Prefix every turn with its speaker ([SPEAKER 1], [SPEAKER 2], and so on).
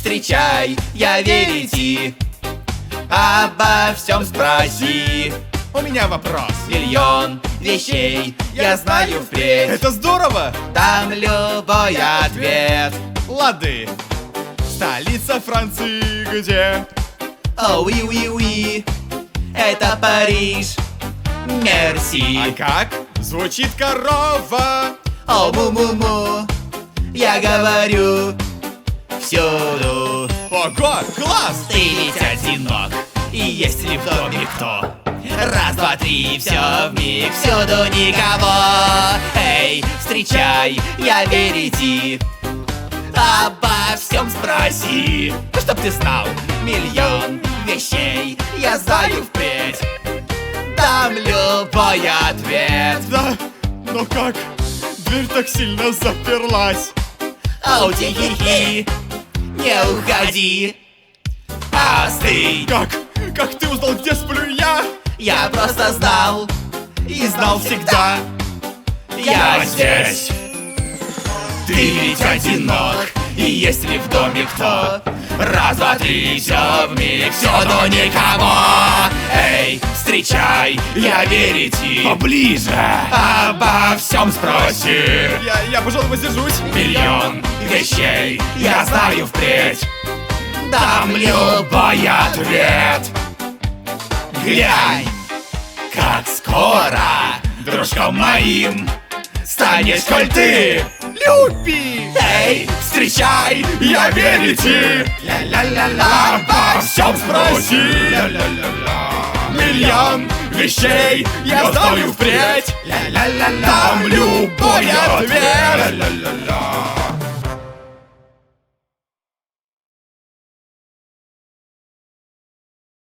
[SPEAKER 1] встречай, я верите. Обо всем спроси.
[SPEAKER 2] У меня вопрос.
[SPEAKER 1] Миллион вещей я знаю впредь.
[SPEAKER 2] Это здорово!
[SPEAKER 1] Дам любой ответ.
[SPEAKER 2] Лады. Столица Франции где?
[SPEAKER 1] О, уи, уи, уи. Это Париж. Мерси.
[SPEAKER 2] А как звучит корова?
[SPEAKER 1] О, му-му-му. Я говорю всюду.
[SPEAKER 2] Ого, класс!
[SPEAKER 1] Ты ведь одинок, и есть ли в доме кто? Раз, два, три, все вмиг, всюду никого. Эй, встречай, я верите. Обо всем спроси. Чтоб ты знал, миллион вещей я знаю впредь. Дам любой ответ.
[SPEAKER 2] Да, но как? Дверь так сильно заперлась.
[SPEAKER 1] Ау, хи-хи-хи, не уходи. Остынь.
[SPEAKER 2] Как ты узнал, где сплю я?
[SPEAKER 1] Я просто знал и знал всегда. Я здесь. Ты ведь одинок, и есть ли в доме кто? Раз, два, три, все вмиг, всюду никого. Эй, встречай, я верите.
[SPEAKER 2] Поближе.
[SPEAKER 1] Обо всем спроси.
[SPEAKER 2] Я, пожалуй, воздержусь.
[SPEAKER 1] Миллион вещей я знаю впредь. Дам любой ответ. Глянь, как скоро дружком моим станешь, коль ты
[SPEAKER 2] Люби!
[SPEAKER 1] Эй, встречай, я верите. Ля-ля-ля-ля, обо всем спроси. Ля-ля-ля-ля. Миллион вещей я знаю впредь. Ля-ля-ля-ля,
[SPEAKER 2] Дам любой ответ.
[SPEAKER 1] Ля-ля-ля-ля.